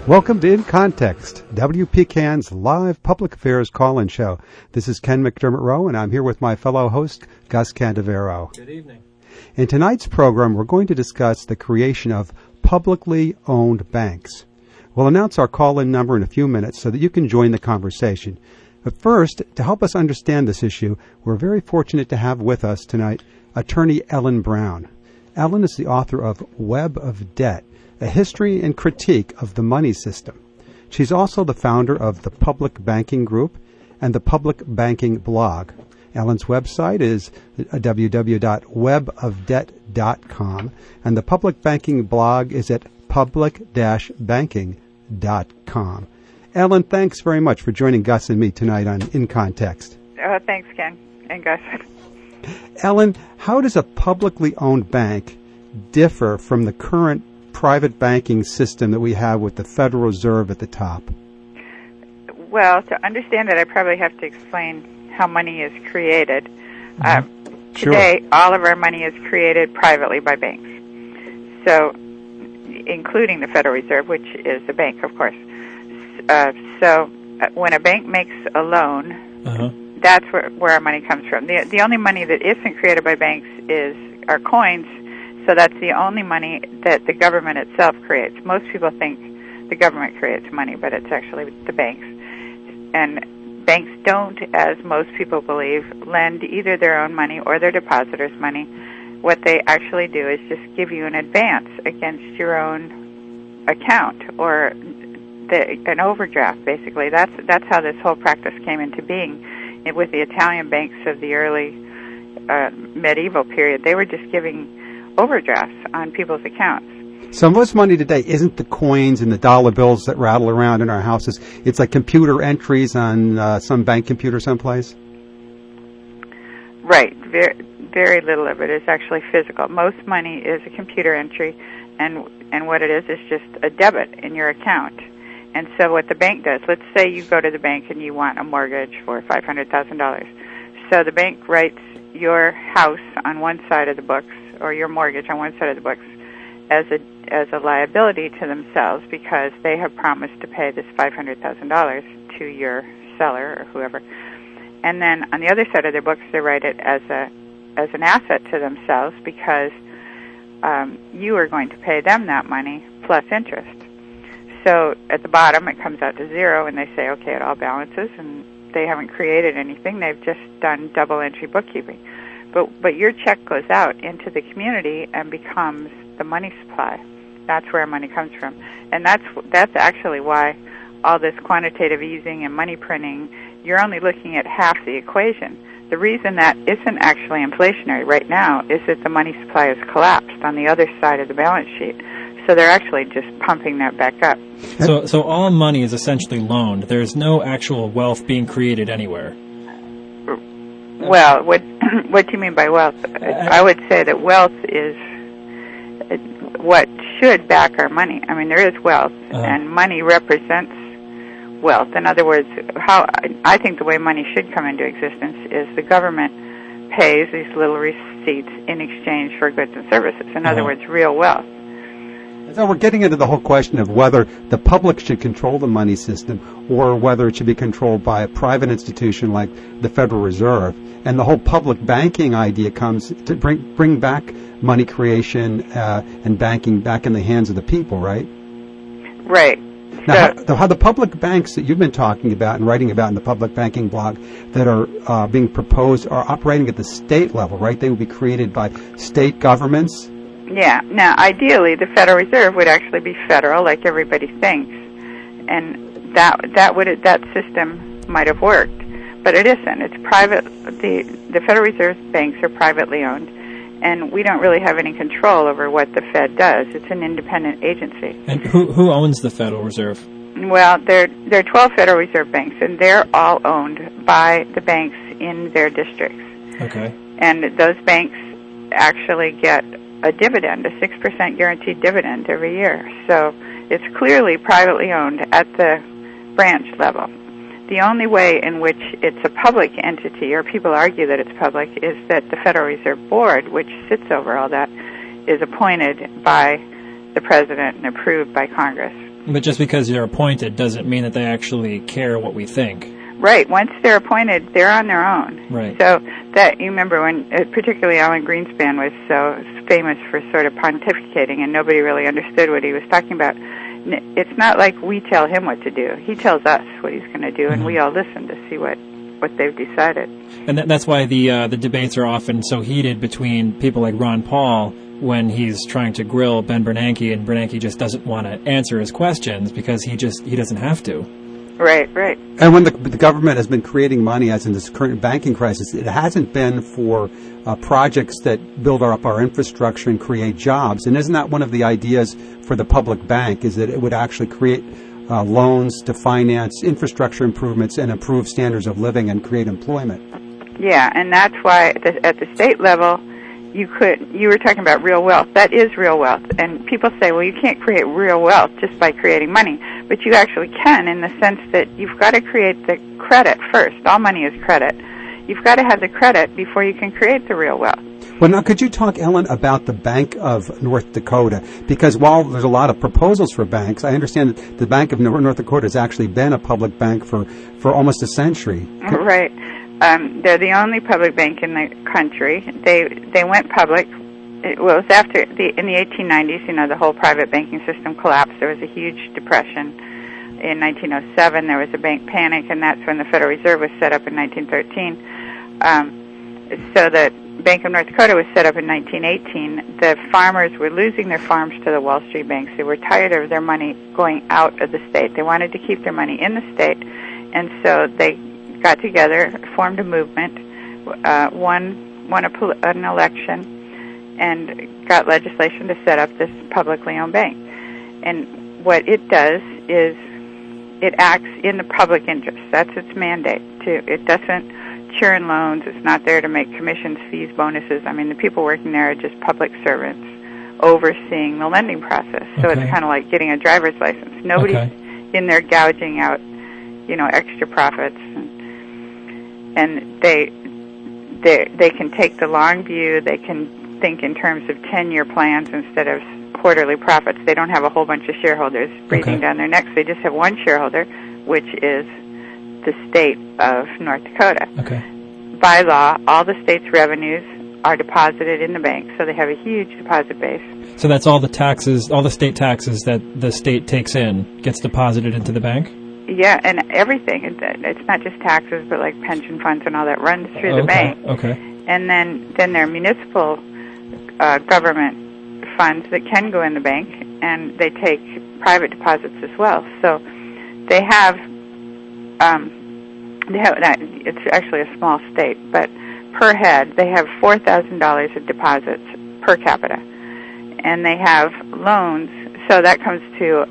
Welcome to In Context, WPCAN's live public affairs call-in show. This is Ken McDermott-Rowe, and I'm here with my fellow host, Gus Candavero. Good evening. In tonight's program, we're going to discuss the creation of publicly owned banks. We'll announce our call-in number in a few minutes so that you can join the conversation. But first, to help us understand this issue, we're very fortunate to have with us tonight attorney Ellen Brown. Ellen is the author of Web of Debt, a history and critique of the money system. She's also the founder of the Public Banking Group and the Public Banking Blog. Ellen's website is www.webofdebt.com, and the Public Banking Blog is at public-banking.com. Ellen, thanks very much for joining Gus and me tonight on In Context. Thanks, Ken and Gus. Ellen, how does a publicly owned bank differ from the current private banking system that we have with the Federal Reserve at the top? Well, to understand it, I probably have to explain how money is created. Sure. Today, all of our money is created privately by banks. So, including the Federal Reserve, which is a bank, of course. So, when a bank makes a loan, that's where our money comes from. The only money that isn't created by banks is our coins. So that's the only money that the government itself creates. Most people think the government creates money, but it's actually the banks. And banks don't, as most people believe, lend either their own money or their depositors' money. What they actually do is just give you an advance against your own account, or an overdraft, basically. That's how this whole practice came into being with the Italian banks of the early medieval period. They were just giving overdrafts on people's accounts. So most money today isn't the coins and the dollar bills that rattle around in our houses. It's like computer entries on some bank computer someplace? Right. Very, very little of it is actually physical. Most money is a computer entry, and what it is just a debit in your account. And so what the bank does, let's say you go to the bank and you want a mortgage for $500,000. So the bank writes your house on one side of the books, or your mortgage on one side of the books, as a liability to themselves because they have promised to pay this $500,000 to your seller or whoever. And then on the other side of their books, they write it as an asset to themselves because you are going to pay them that money plus interest. So at the bottom, it comes out to zero, and they say, okay, it all balances, and they haven't created anything. They've just done double entry bookkeeping. But your check goes out into the community and becomes the money supply. That's where our money comes from. And that's actually why all this quantitative easing and money printing, you're only looking at half the equation. The reason that isn't actually inflationary right now is that the money supply has collapsed on the other side of the balance sheet. So they're actually just pumping that back up. So all money is essentially loaned. There's no actual wealth being created anywhere. Well, what do you mean by wealth? I would say that wealth is what should back our money. I mean, there is wealth, and money represents wealth. In other words, how I think the way money should come into existence is the government pays these little receipts in exchange for goods and services. In other words, real wealth. So we're getting into the whole question of whether the public should control the money system or whether it should be controlled by a private institution like the Federal Reserve. And the whole public banking idea comes to bring back money creation and banking back in the hands of the people, right? Right. Now, how the public banks that you've been talking about and writing about in the Public Banking Blog that are being proposed are operating at the state level, right? They would be created by state governments. Yeah. Now, ideally, the Federal Reserve would actually be federal, like everybody thinks, and that system might have worked, but it isn't. It's private. The Federal Reserve banks are privately owned, and we don't really have any control over what the Fed does. It's an independent agency. And who owns the Federal Reserve? Well, there are 12 Federal Reserve banks, and they're all owned by the banks in their districts. Okay. And those banks actually get a dividend, a 6% guaranteed dividend every year. So it's clearly privately owned at the branch level. The only way in which it's a public entity, or people argue that it's public, is that the Federal Reserve Board, which sits over all that, is appointed by the President and approved by Congress. But just because you're appointed doesn't mean that they actually care what we think. Right. Once they're appointed, they're on their own. Right. So that, you remember when, particularly Alan Greenspan was so famous for sort of pontificating, and nobody really understood what he was talking about. It's not like we tell him what to do. He tells us what he's going to do, and we all listen to see what they've decided. And that's why the debates are often so heated between people like Ron Paul when he's trying to grill Ben Bernanke, and Bernanke just doesn't want to answer his questions because he doesn't have to. Right. And when the government has been creating money, as in this current banking crisis, it hasn't been for projects that build up our infrastructure and create jobs. And isn't that one of the ideas for the public bank, is that it would actually create loans to finance infrastructure improvements and improve standards of living and create employment? Yeah, and that's why at the state level, you were talking about real wealth. That is real wealth. And people say, well, you can't create real wealth just by creating money. But you actually can, in the sense that you've got to create the credit first. All money is credit. You've got to have the credit before you can create the real wealth. Well, now, could you talk, Ellen, about the Bank of North Dakota? Because while there's a lot of proposals for banks, I understand that the Bank of North Dakota has actually been a public bank for almost a century. Right. They're the only public bank in the country. They went public. It was after in the 1890s. The whole private banking system collapsed. There was a huge depression. In 1907, there was a bank panic, and that's when the Federal Reserve was set up in 1913. So the Bank of North Dakota was set up in 1918. The farmers were losing their farms to the Wall Street banks. They were tired of their money going out of the state. They wanted to keep their money in the state, and so they got together, formed a movement, won an election, and got legislation to set up this publicly owned bank. And what it does is it acts in the public interest. That's its mandate. It doesn't churn loans. It's not there to make commissions, fees, bonuses. I mean, the people working there are just public servants overseeing the lending process. So it's kind of like getting a driver's license. Nobody's in there gouging out, extra profits. And they can take the long view. They can think in terms of 10-year plans instead of quarterly profits. They don't have a whole bunch of shareholders breathing down their necks. They just have one shareholder, which is the state of North Dakota. By law, all the state's revenues are deposited in the bank, so they have a huge deposit base. So that's all the taxes, all the state taxes that the state takes in gets deposited into the bank? Yeah, and everything. It's not just taxes, but like pension funds and all that runs through the bank. And then there are municipal government funds that can go in the bank, and they take private deposits as well. So they have it's actually a small state, but per head they have $4,000 of deposits per capita, and they have loans. So that comes to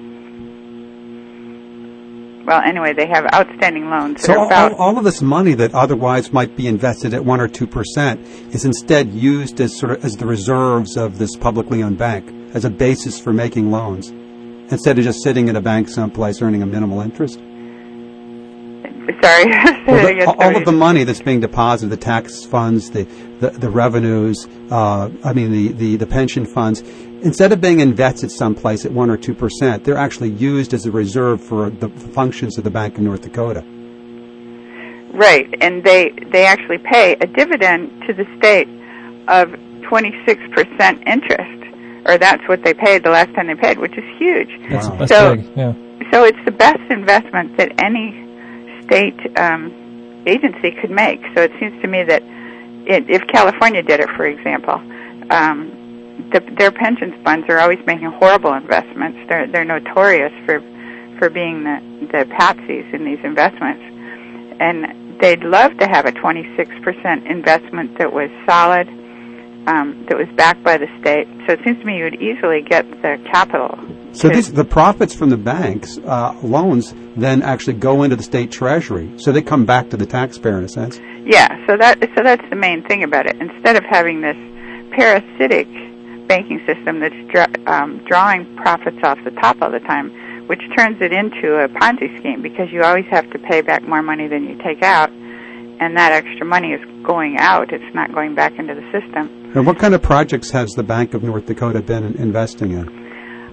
they have outstanding loans. So all of this money that otherwise might be invested at 1 or 2% is instead used as the reserves of this publicly owned bank as a basis for making loans, instead of just sitting in a bank someplace earning a minimal interest. Sorry. All of the money that's being deposited, the tax funds, the revenues, the pension funds, instead of being invested someplace at 1 or 2%, they're actually used as a reserve for the functions of the Bank of North Dakota. Right, and they actually pay a dividend to the state of 26% interest, or that's what they paid the last time they paid, which is huge. That's big, yeah. So it's the best investment that any state agency could make. So it seems to me that if California did it, for example, their pension funds are always making horrible investments. They're notorious for being the patsies in these investments, and they'd love to have a 26% investment that was solid, that was backed by the state. So it seems to me you would easily get the capital. So the profits from the banks' loans then actually go into the state treasury, so they come back to the taxpayer in a sense. Yeah, so that's the main thing about it. Instead of having this parasitic banking system that's drawing profits off the top all the time, which turns it into a Ponzi scheme, because you always have to pay back more money than you take out, and that extra money is going out. It's not going back into the system. And what kind of projects has the Bank of North Dakota been investing in?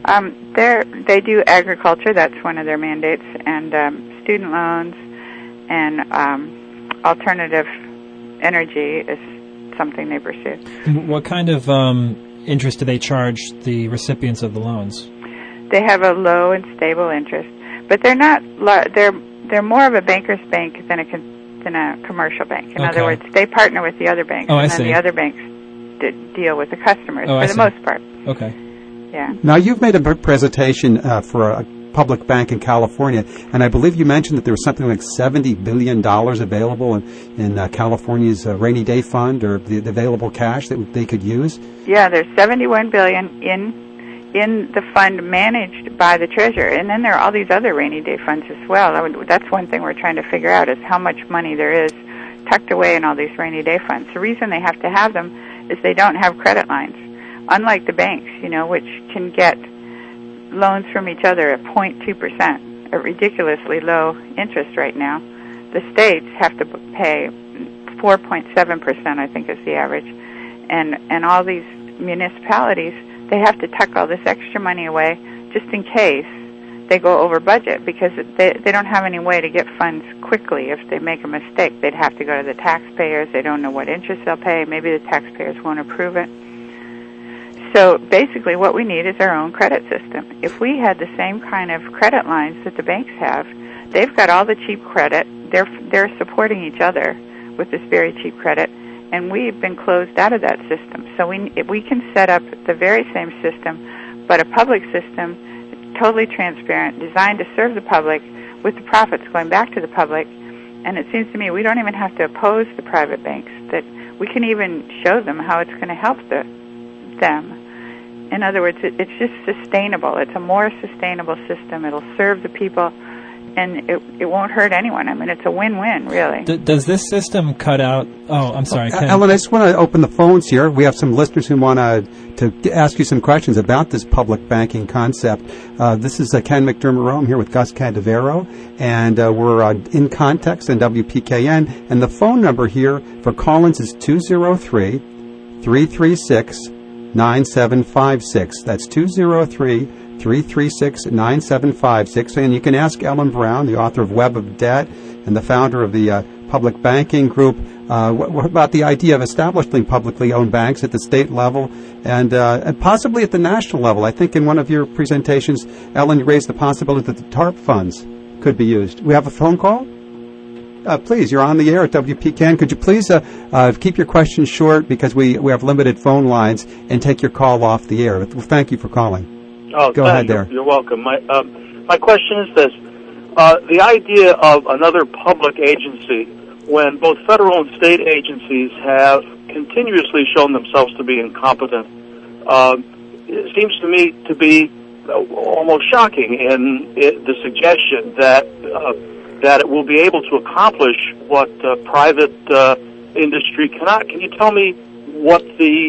They do agriculture. That's one of their mandates, and student loans, and alternative energy is something they pursue. What kind of interest do they charge the recipients of the loans? They have a low and stable interest, but they're not. They're more of a banker's bank than a commercial bank. In other words, they partner with the other banks, and then the other banks deal with the customers for the most part. Okay. Yeah. Now, you've made a presentation for a public bank in California, and I believe you mentioned that there was something like $70 billion available in California's rainy day fund, or the available cash that they could use. Yeah, there's $71 billion in the fund managed by the treasurer, and then there are all these other rainy day funds as well. That's one thing we're trying to figure out, is how much money there is tucked away in all these rainy day funds. The reason they have to have them is they don't have credit lines, unlike the banks, which can get loans from each other at 0.2%, a ridiculously low interest right now. The states have to pay 4.7%, I think is the average, and all these municipalities, they have to tuck all this extra money away just in case they go over budget, because they don't have any way to get funds quickly. If they make a mistake, they'd have to go to the taxpayers. They don't know what interest they'll pay. Maybe the taxpayers won't approve it. So basically what we need is our own credit system. If we had the same kind of credit lines that the banks have, they've got all the cheap credit. They're supporting each other with this very cheap credit, and we've been closed out of that system. So we can set up the very same system, but a public system, totally transparent, designed to serve the public, with the profits going back to the public. And it seems to me we don't even have to oppose the private banks, that we can even show them how it's going to help them. In other words, it's just sustainable. It's a more sustainable system. It'll serve the people, and it won't hurt anyone. I mean, it's a win-win, really. Does this system cut out... Oh, I'm sorry, Ken. Ellen, I just want to open the phones here. We have some listeners who want to ask you some questions about this public banking concept. This is Ken McDermott-Rome here with Gus Cadavero, and we're in Context on WPKN. And the phone number here for call-ins is 203-336-9756. That's 203-336-9756. And you can ask Ellen Brown, the author of Web of Debt and the founder of the Public Banking Group, what about the idea of establishing publicly owned banks at the state level and possibly at the national level. I think in one of your presentations, Ellen, you raised the possibility that the TARP funds could be used. We have a phone call? Please, you're on the air at WPCAN. Could you please keep your questions short, because we have limited phone lines, and take your call off the air. Well, thank you for calling. Oh, go ahead there. You're welcome. My question is this. The idea of another public agency, when both federal and state agencies have continuously shown themselves to be incompetent, it seems to me to be almost shocking in the suggestion that it will be able to accomplish what private industry cannot. Can you tell me what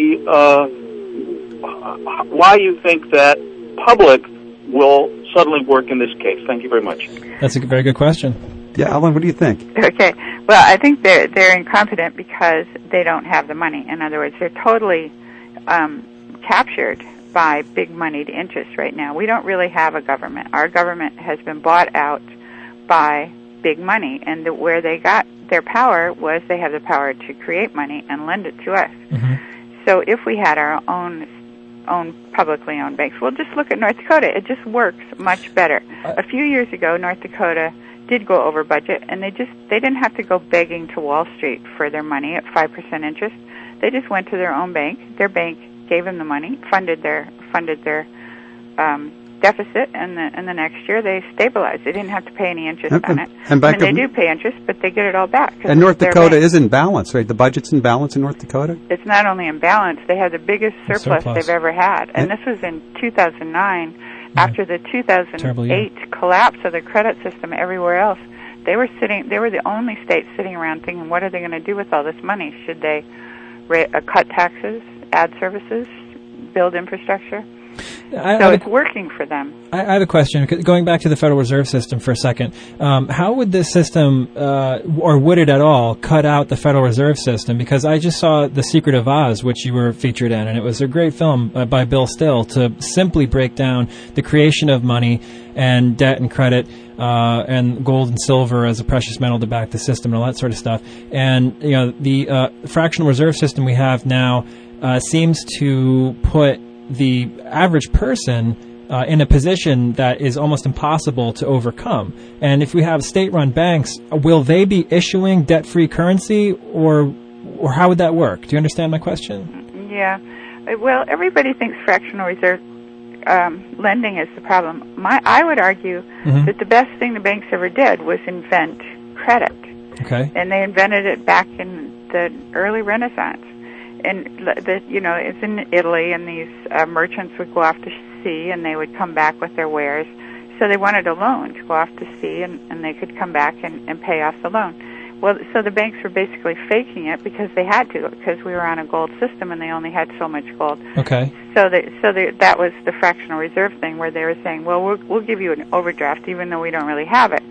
why you think that public will suddenly work in this case? Thank you very much. That's a very good question. Yeah, Ellen, what do you think? Okay. Well, I think they're incompetent because they don't have the money. In other words, they're totally captured by big moneyed interest right now. We don't really have a government. Our government has been bought out by big money, and where they got their power was they have the power to create money and lend it to us. Mm-hmm. So if we had our own publicly owned banks, we'll just look at North Dakota. It just works much better. A few years ago, North Dakota did go over budget, and they didn't have to go begging to Wall Street for their money at 5% interest. They just went to their own bank. Their bank gave them the money, funded their deficit, and the next year they stabilized. They didn't have to pay any interest on it. They do pay interest, but they get it all back. And North Dakota is in balance, right? The budget's in balance in North Dakota? It's not only in balance, they have the biggest surplus they've ever had. And this was in 2009, after the 2008 collapse of the credit system everywhere else. They were the only state sitting around thinking, what are they going to do with all this money? Should they cut taxes, add services, build infrastructure? So it's working for them. I have a question. Going back to the Federal Reserve System for a second, how would this system, or would it at all, cut out the Federal Reserve System? Because I just saw The Secret of Oz, which you were featured in, and it was a great film by Bill Still to simply break down the creation of money and debt and credit and gold and silver as a precious metal to back the system and all that sort of stuff. And the fractional reserve system we have now seems to put the average person in a position that is almost impossible to overcome. And if we have state-run banks, will they be issuing debt-free currency, or how would that work? Do you understand my question? Yeah. Well, everybody thinks fractional reserve lending is the problem. I would argue that the best thing the banks ever did was invent credit. Okay. And they invented it back in the early Renaissance. And it's in Italy, and these merchants would go off to sea, and they would come back with their wares. So they wanted a loan to go off to sea, and they could come back and pay off the loan. Well, so the banks were basically faking it because they had to, because we were on a gold system, and they only had so much gold. Okay. So that was the fractional reserve thing, where they were saying, well, we'll give you an overdraft, even though we don't really have it.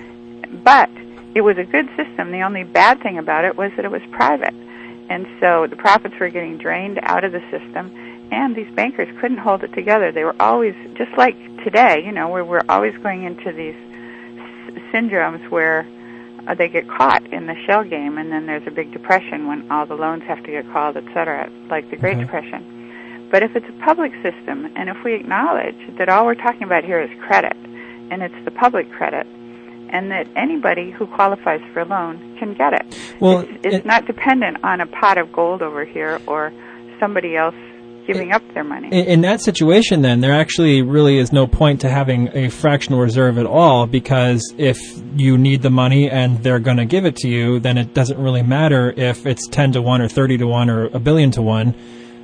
But it was a good system. The only bad thing about it was that it was private. And so the profits were getting drained out of the system, and these bankers couldn't hold it together. They were always, just like today, where we're always going into these syndromes where they get caught in the shell game, and then there's a big depression when all the loans have to get called, et cetera, like the Great Depression. But if it's a public system, and if we acknowledge that all we're talking about here is credit, and it's the public credit, and that anybody who qualifies for a loan can get it. Well, it's not dependent on a pot of gold over here or somebody else giving up their money. In that situation, then, there actually really is no point to having a fractional reserve at all, because if you need the money and they're going to give it to you, then it doesn't really matter if it's 10 to 1 or 30 to 1 or a billion to 1.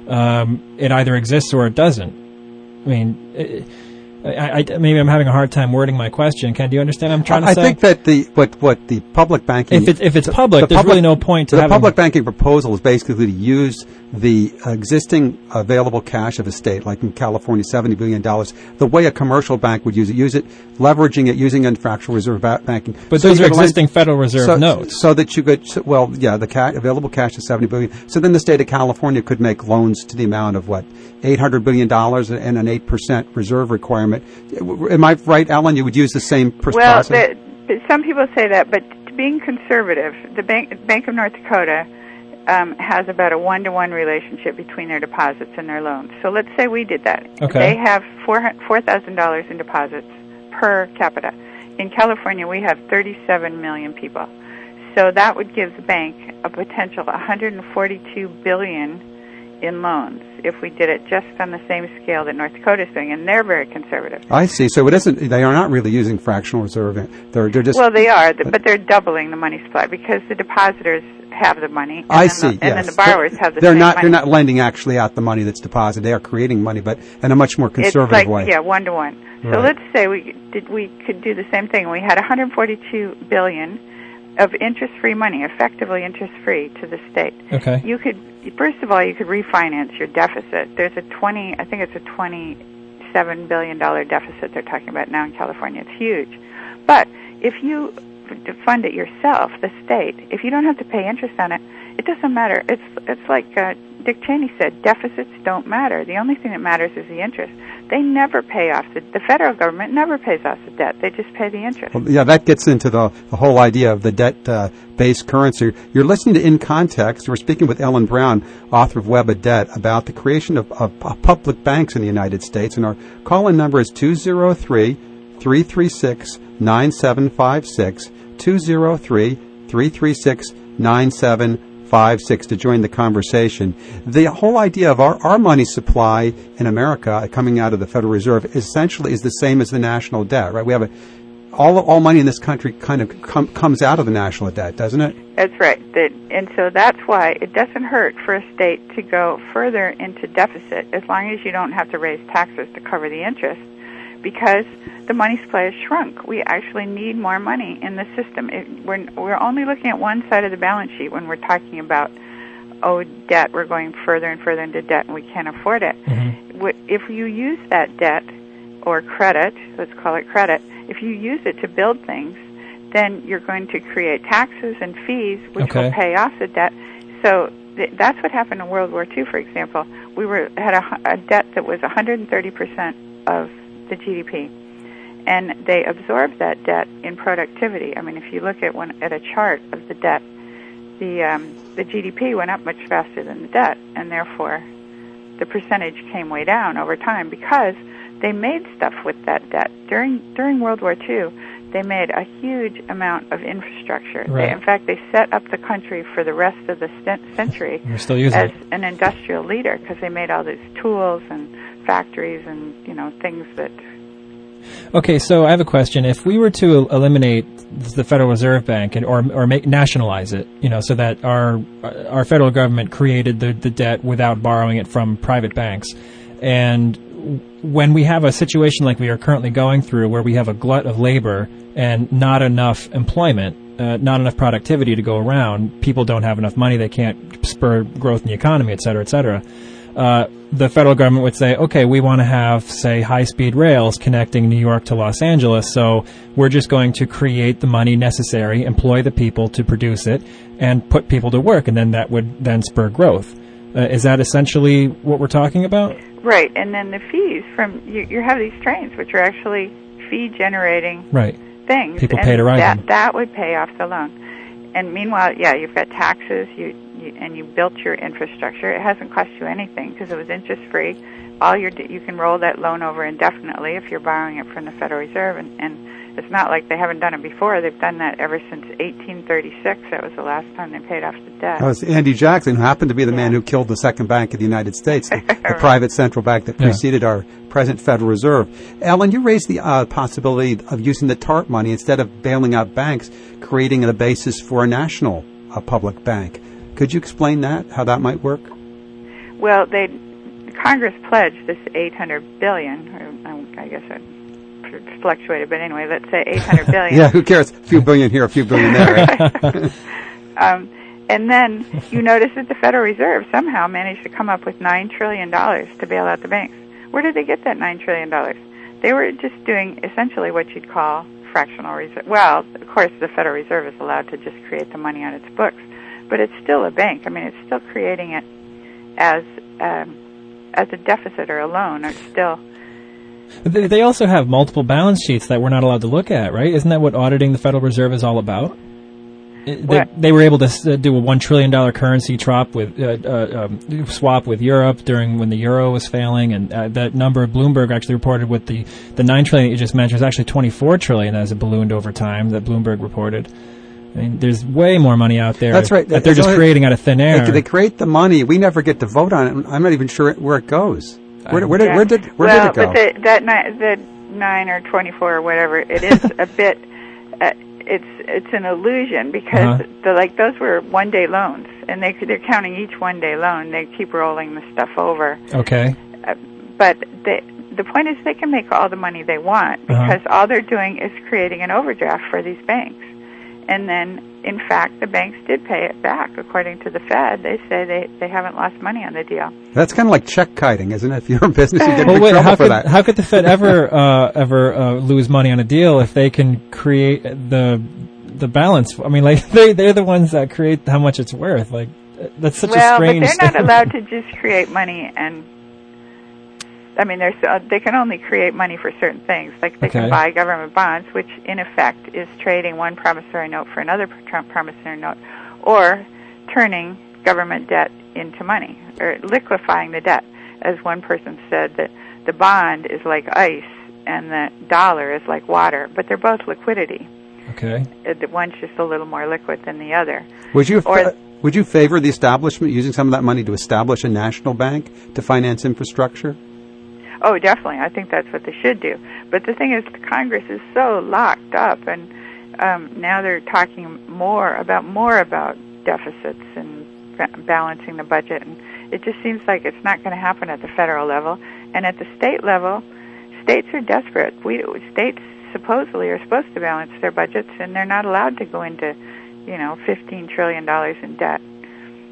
It either exists or it doesn't. I mean... maybe I'm having a hard time wording my question. Ken, do you understand what I'm trying to say? I think that what the public banking... If it's public, there's really no point to having... The public banking proposal is basically to use the existing available cash of a state, like in California, $70 billion, the way a commercial bank would use it, leveraging it, using it in fractional reserve banking. But those are existing Federal Reserve notes. So that you could, the available cash is $70 billion. So then the state of California could make loans to the amount of, $800 billion and an 8% reserve requirement. Am I right, Ellen? You would use the same process? Well, some people say that, but being conservative, the Bank of North Dakota has about a 1-to-1 relationship between their deposits and their loans. So let's say we did that. Okay. They have $4,000 in deposits per capita. In California, we have 37 million people. So that would give the bank a potential $142 billion in loans if we did it just on the same scale that North Dakota is doing, and they're very conservative. I see. So it isn't. They are not really using fractional reserve. They're just. Well, they are, but they're doubling the money supply because the depositors have the money. And then the borrowers have the same money. They're not lending actually out the money that's deposited. They are creating money, but in a much more conservative way. Yeah, 1-to-1. So let's say we could do the same thing. We had $142 billion of interest-free money, effectively interest-free to the state. Okay. First of all, you could refinance your deficit. There's a $27 billion deficit they're talking about now in California. It's huge. But if you fund it yourself, the state, if you don't have to pay interest on it, it doesn't matter. It's like Dick Cheney said, deficits don't matter. The only thing that matters is the interest. They never pay off. The federal government never pays off the debt. They just pay the interest. Well, yeah, that gets into the whole idea of the debt-based currency. You're listening to In Context. We're speaking with Ellen Brown, author of Web of Debt, about the creation of public banks in the United States. And our call-in number is 203-336-9756, 203-336-9756. 5-6 to join the conversation. The whole idea of our money supply in America coming out of the Federal Reserve essentially is the same as the national debt, right? We have all money in this country kind of comes out of the national debt, doesn't it? That's right. And so that's why it doesn't hurt for a state to go further into deficit as long as you don't have to raise taxes to cover the interest, because the money supply has shrunk. We actually need more money in the system. We're only looking at one side of the balance sheet when we're talking about, debt. We're going further and further into debt, and we can't afford it. Mm-hmm. if you use that debt or credit, let's call it credit, if you use it to build things, then you're going to create taxes and fees which will pay off the debt. So that's what happened in World War II, for example. We had a debt that was 130% of the GDP, and they absorbed that debt in productivity. I mean, if you look at a chart of the debt, the GDP went up much faster than the debt, and therefore the percentage came way down over time because they made stuff with that debt. During World War II, they made a huge amount of infrastructure. Right. In fact, they set up the country for the rest of the century as an industrial leader because they made all these tools and factories and things that. Okay, so I have a question. If we were to eliminate the Federal Reserve Bank or nationalize it, so that our federal government created the debt without borrowing it from private banks, and when we have a situation like we are currently going through where we have a glut of labor and not enough employment, not enough productivity to go around, people don't have enough money, they can't spur growth in the economy, et cetera, the federal government would say, okay, we want to have, say, high-speed rails connecting New York to Los Angeles, so we're just going to create the money necessary, employ the people to produce it, and put people to work, and then that would then spur growth. Is that essentially what we're talking about? Right, and then the fees from you have these trains which are actually fee-generating things. People pay to ride them. That would pay off the loan. And meanwhile, you've got taxes, and you built your infrastructure. It hasn't cost you anything because it was interest-free. You can roll that loan over indefinitely if you're borrowing it from the Federal Reserve, and it's not like they haven't done it before. They've done that ever since 1836. That was the last time they paid off the debt. That was Andy Jackson, who happened to be the man who killed the second bank of the United States, the private central bank that preceded our present Federal Reserve. Ellen, you raised the possibility of using the TARP money instead of bailing out banks, creating a basis for a national public bank. Could you explain that, how that might work? Well, Congress pledged this $800 billion, or I guess it fluctuated, but anyway, let's say $800 billion. Yeah, who cares? A few billion here, a few billion there. And then you notice that the Federal Reserve somehow managed to come up with $9 trillion to bail out the banks. Where did they get that $9 trillion? They were just doing essentially what you'd call fractional reserve. Well, of course, the Federal Reserve is allowed to just create the money on its books, but it's still a bank. I mean, it's still creating it as a deficit or a loan. It's still. They also have multiple balance sheets that we're not allowed to look at, right? Isn't that what auditing the Federal Reserve is all about? They were able to do a $1 trillion currency swap with Europe when the euro was failing, and that number Bloomberg actually reported with the $9 trillion you just mentioned was actually $24 trillion as it ballooned over time that Bloomberg reported. I mean, there's way more money out there. That's right. That they're just creating out of thin air. They create the money. We never get to vote on it. I'm not even sure where it goes. Where did it go? But that 9 or 24 or whatever, it is a bit. It's an illusion because those were one-day loans, and they're counting each one-day loan. They keep rolling the stuff over. Okay. But the point is, they can make all the money they want because all they're doing is creating an overdraft for these banks. And then, in fact, the banks did pay it back. According to the Fed, they say they haven't lost money on the deal. That's kind of like check kiting, isn't it? If you're in business, you get in trouble for that. How could the Fed ever lose money on a deal if they can create the balance? I mean, like they're the ones that create how much it's worth. Like that's such a strange. Well, but they're not allowed to just create money and. I mean, they can only create money for certain things. Like they can buy government bonds, which in effect is trading one promissory note for another promissory note, or turning government debt into money, or liquefying the debt. As one person said, that the bond is like ice and the dollar is like water, but they're both liquidity. Okay. One's just a little more liquid than the other. Would you favor the establishment, using some of that money to establish a national bank to finance infrastructure? Oh, definitely. I think that's what they should do. But the thing is, the Congress is so locked up, and now they're talking more about deficits and balancing the budget, and it just seems like it's not going to happen at the federal level. And at the state level, states are desperate. States supposedly are supposed to balance their budgets, and they're not allowed to go into, $15 trillion in debt.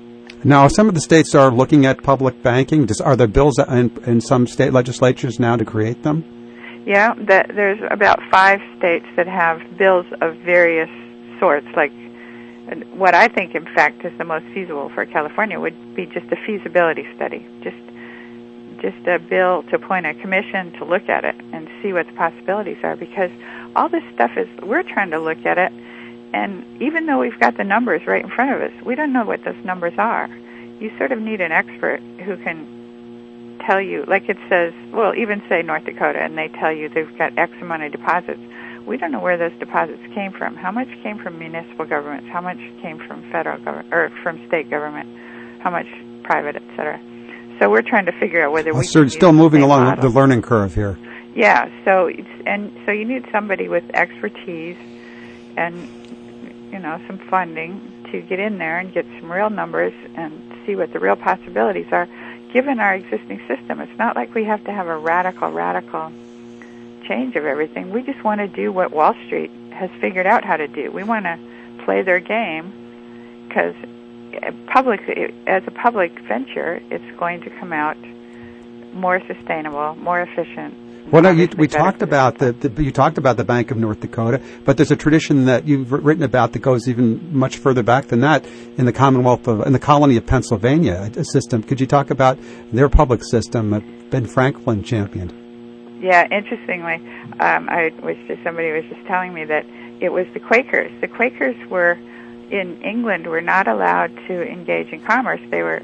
Now, some of the states are looking at public banking. Are there bills in some state legislatures now to create them? Yeah, there's about 5 states that have bills of various sorts. Like, what I think, in fact, is the most feasible for California would be just a feasibility study, just a bill to appoint a commission to look at it and see what the possibilities are. Because all this stuff we're trying to look at it, and even though we've got the numbers right in front of us, we don't know what those numbers are. You sort of need an expert who can tell you, like it says, well, even say North Dakota, and they tell you they've got X amount of deposits. We don't know where those deposits came from. How much came from municipal governments? How much came from federal government or from state government? How much private, et cetera? So we're trying to figure out whether we can still moving along model. the learning curve here. Yeah. So you need somebody with expertise and some funding to get in there and get some real numbers and see what the real possibilities are. Given our existing system, it's not like we have to have a radical change of everything. We just want to do what Wall Street has figured out how to do. We want to play their game because as a public venture, it's going to come out more sustainable, more efficient. Well, no, we talked about you talked about the Bank of North Dakota, but there's a tradition that you've written about that goes even much further back than that in the in the colony of Pennsylvania, a system. Could you talk about their public system that Ben Franklin championed? Yeah, interestingly, somebody was just telling me that it was the Quakers. The Quakers were in England were not allowed to engage in commerce. They were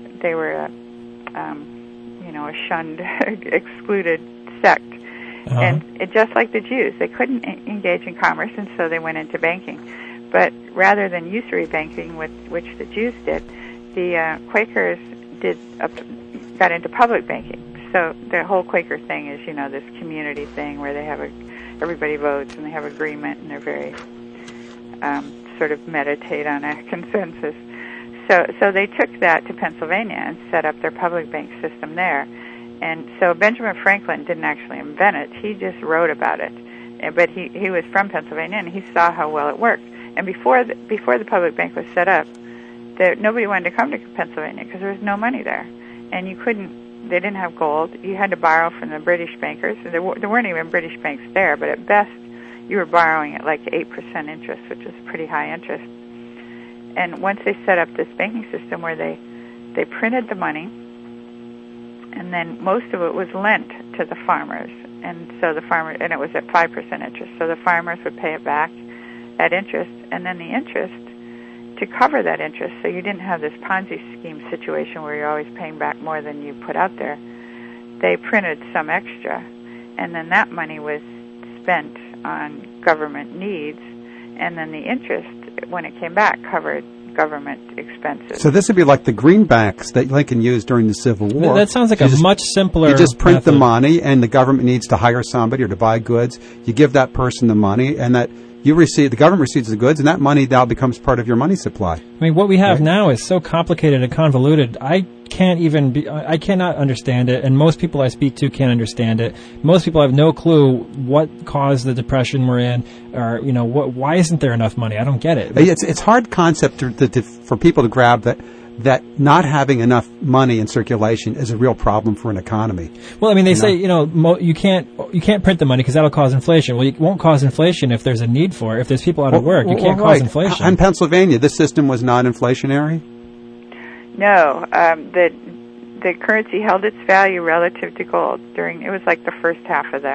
a shunned, excluded sect. Uh-huh. And just like the Jews, they couldn't engage in commerce, and so they went into banking. But rather than usury banking, which the Jews did, the Quakers got into public banking. So the whole Quaker thing is, this community thing where they have everybody votes and they have agreement, and they're very sort of meditate on a consensus. So they took that to Pennsylvania and set up their public bank system there. And so Benjamin Franklin didn't actually invent it. He just wrote about it. But he was from Pennsylvania, and he saw how well it worked. And before the public bank was set up, nobody wanted to come to Pennsylvania because there was no money there. And they didn't have gold. You had to borrow from the British bankers. There weren't even British banks there, but at best you were borrowing at like 8% interest, which is pretty high interest. And once they set up this banking system where they printed the money, and then most of it was lent to the farmers, and so and it was at 5% interest. So the farmers would pay it back at interest, and then the interest to cover that interest, so you didn't have this Ponzi scheme situation where you're always paying back more than you put out there. They printed some extra, and then that money was spent on government needs, and then the interest, when it came back, covered government expenses. So this would be like the greenbacks that Lincoln used during the Civil War. That sounds like much simpler. You just print method. the money, and the government needs to hire somebody or to buy goods. You give that person the money, and the government receives the goods, and that money now becomes part of your money supply. I mean, what we have now is so complicated and convoluted. I cannot understand it, and most people I speak to can't understand it. Most people have no clue what caused the depression we're in, or why isn't there enough money? I don't get it. It's hard concept for people to grab that not having enough money in circulation is a real problem for an economy. Well, I mean, they say you can't print the money because that'll cause inflation. Well, you won't cause inflation if there's a need for it. If there's people out of work, you can't cause inflation. In Pennsylvania, this system was not inflationary? No, the currency held its value relative to gold it was like the first half of the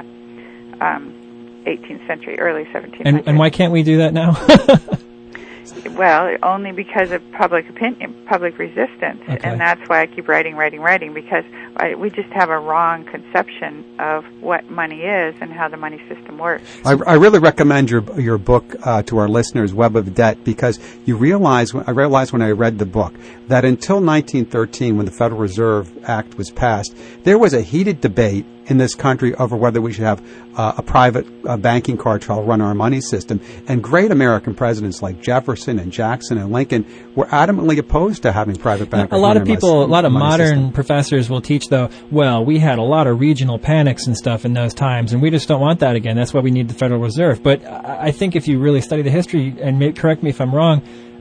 18th century, early 17th century. And why can't we do that now? Well, only because of public opinion, public resistance, okay. And that's why I keep writing, because we just have a wrong conception of what money is and how the money system works. I really recommend your book to our listeners, Web of Debt, because I realized when I read the book that until 1913, when the Federal Reserve Act was passed, there was a heated debate in this country over whether we should have a private banking cartel run our money system. And great American presidents like Jefferson and Jackson and Lincoln were adamantly opposed to having private bankers. A lot of modern professors will teach, though, well, we had a lot of regional panics and stuff in those times, and we just don't want that again. That's why we need the Federal Reserve. But I think if you really study the history, and correct me if I'm wrong,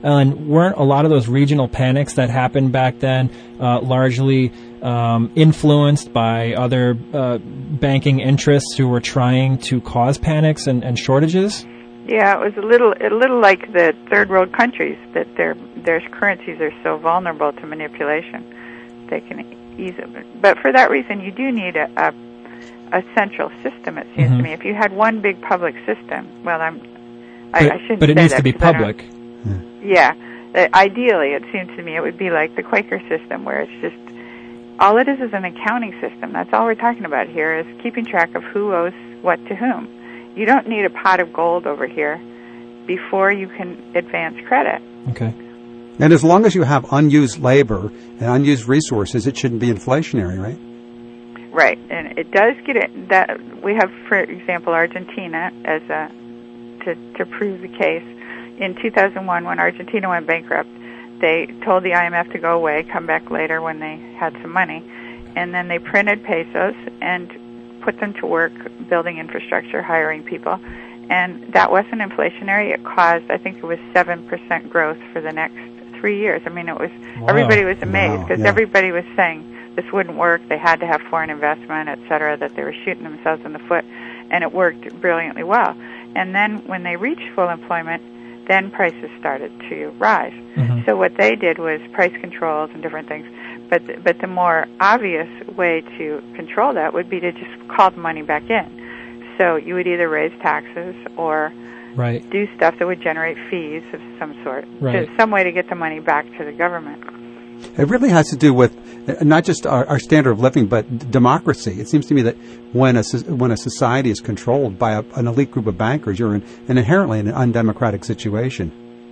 And weren't a lot of those regional panics that happened back then largely influenced by other banking interests who were trying to cause panics and shortages? Yeah, it was a little like the third world countries, that their currencies are so vulnerable to manipulation. They can easily, but for that reason, you do need a central system. It seems to me. If you had one big public system, well, I shouldn't. But it say needs that to be public. Yeah, ideally, it seems to me it would be like the Quaker system, where it's just all it is an accounting system. That's all we're talking about here, is keeping track of who owes what to whom. You don't need a pot of gold over here before you can advance credit. Okay. And as long as you have unused labor and unused resources, it shouldn't be inflationary, right? Right, and it does get it. That we have, for example, Argentina as to prove the case. In 2001, when Argentina went bankrupt, they told the IMF to go away, come back later when they had some money, and then they printed pesos and put them to work building infrastructure, hiring people, and that wasn't inflationary. It caused, I think it was 7% growth for the next 3 years. I mean, it was everybody was amazed because everybody was saying this wouldn't work. They had to have foreign investment, et cetera, that they were shooting themselves in the foot, and it worked brilliantly well. And then when they reached full employment, then prices started to rise. So what they did was price controls and different things. But the more obvious way to control that would be to just call the money back in. So you would either raise taxes or do stuff that would generate fees of some sort. Right. Some way to get the money back to the government. It really has to do with not just our standard of living, but democracy. It seems to me that when a society is controlled by an elite group of bankers, you're inherently in an undemocratic situation.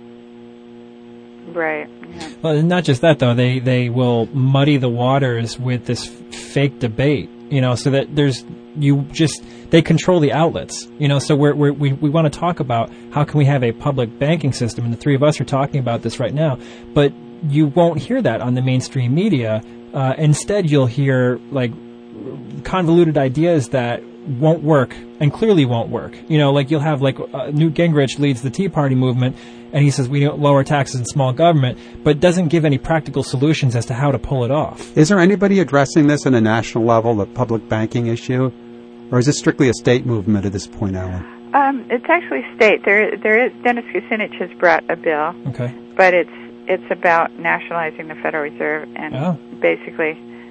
Right. Yeah. Well, not just that, though. They will muddy the waters with this fake debate, so that they control the outlets, so we want to talk about how can we have a public banking system, and the three of us are talking about this right now, but you won't hear that on the mainstream media. Instead, you'll hear like convoluted ideas that won't work and clearly won't work. Like you'll have Newt Gingrich leads the Tea Party movement, and he says we don't lower taxes and small government, but doesn't give any practical solutions as to how to pull it off. Is there anybody addressing this on a national level, the public banking issue, or is it strictly a state movement at this point, Alan? It's actually state. There is Dennis Kucinich has brought a bill, but it's about nationalizing the Federal Reserve, and basically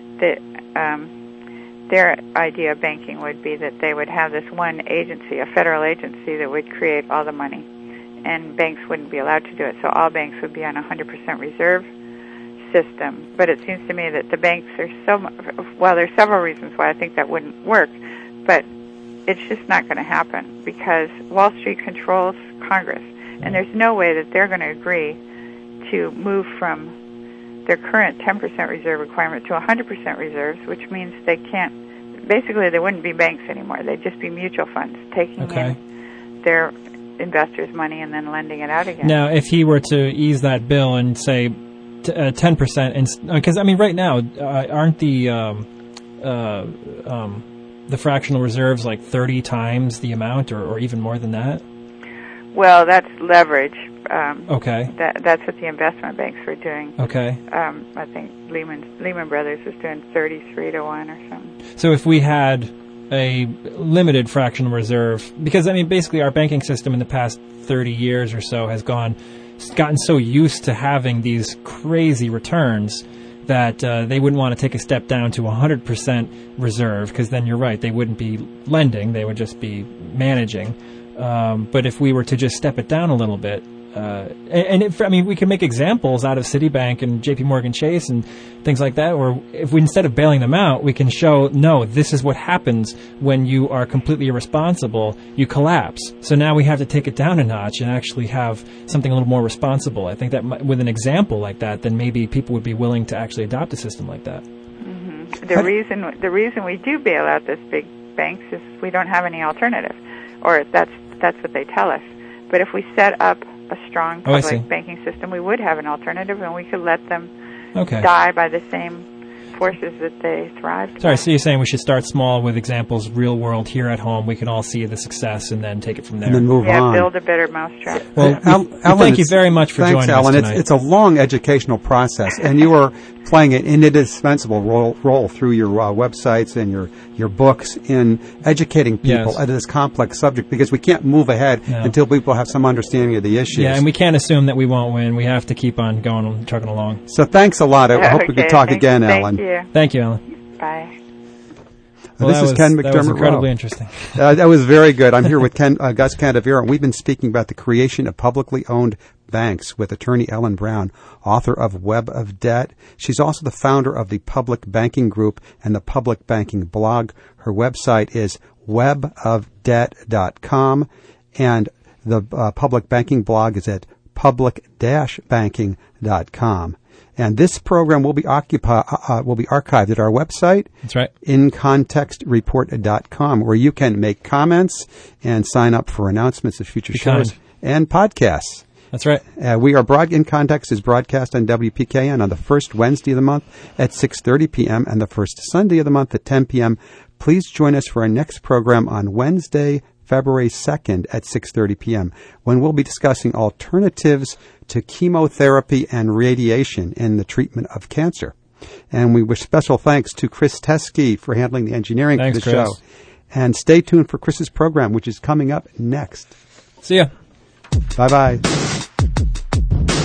their idea of banking would be that they would have this one agency, a federal agency, that would create all the money, and banks wouldn't be allowed to do it. So all banks would be on a 100% reserve system. But it seems to me that the banks are there's several reasons why I think that wouldn't work, but it's just not going to happen because Wall Street controls Congress, and there's no way that they're going to agree to move from their current 10% reserve requirement to 100% reserves, which means they wouldn't be banks anymore. They'd just be mutual funds taking in their investors' money and then lending it out again. Now, if he were to ease that bill and say 10%, because right now, aren't the fractional reserves like 30 times the amount or even more than that? Well, that's leverage. That's what the investment banks were doing. Okay. I think Lehman Brothers was doing 33 to 1 or something. So if we had a limited fractional reserve, because basically our banking system in the past 30 years or so has gotten so used to having these crazy returns that they wouldn't want to take a step down to 100% reserve, because then you're right, they wouldn't be lending, they would just be managing. But if we were to just step it down a little bit, we can make examples out of Citibank and JP Morgan Chase and things like that, or if we, instead of bailing them out, we can show, no, this is what happens when you are completely irresponsible, you collapse. So now we have to take it down a notch and actually have something a little more responsible. I think that with an example like that, then maybe people would be willing to actually adopt a system like that. Mm-hmm. The reason we do bail out these big banks is we don't have any alternative, or that's what they tell us. But if we set up a strong public banking system, we would have an alternative, and we could let them die by the same forces that they thrive. Sorry, so you're saying we should start small with examples, real world here at home. We can all see the success and then take it from there. And then move on. Build a better mousetrap. Well, thank you very much for joining us tonight. It's a long educational process, and you are playing an indispensable role through your websites and your books in educating people at this complex subject, because we can't move ahead until people have some understanding of the issues. Yeah, and we can't assume that we won't win. We have to keep on going and trucking along. So thanks a lot. I hope we can talk again, Ellen. Thank you, Ellen. Bye. Well, this is Ken McDermott. That was incredibly interesting. That was very good. I'm here with Gus Candavera, and we've been speaking about the creation of publicly owned banks with attorney Ellen Brown, author of Web of Debt. She's also the founder of the Public Banking Group and the Public Banking Blog. Her website is webofdebt.com, and the Public Banking Blog is at public-banking.com. And this program will be archived at our website. That's right. InContextReport.com, where you can make comments and sign up for announcements of future shows and podcasts. That's right. In Context is broadcast on WPKN on the first Wednesday of the month at 6:30 p.m. and the first Sunday of the month at 10 p.m. Please join us for our next program on Wednesday, February 2nd at 6:30 p.m. when we'll be discussing alternatives to chemotherapy and radiation in the treatment of cancer. And we wish special thanks to Chris Teskey for handling the engineering for the show. And stay tuned for Chris's program, which is coming up next. See ya. Bye-bye.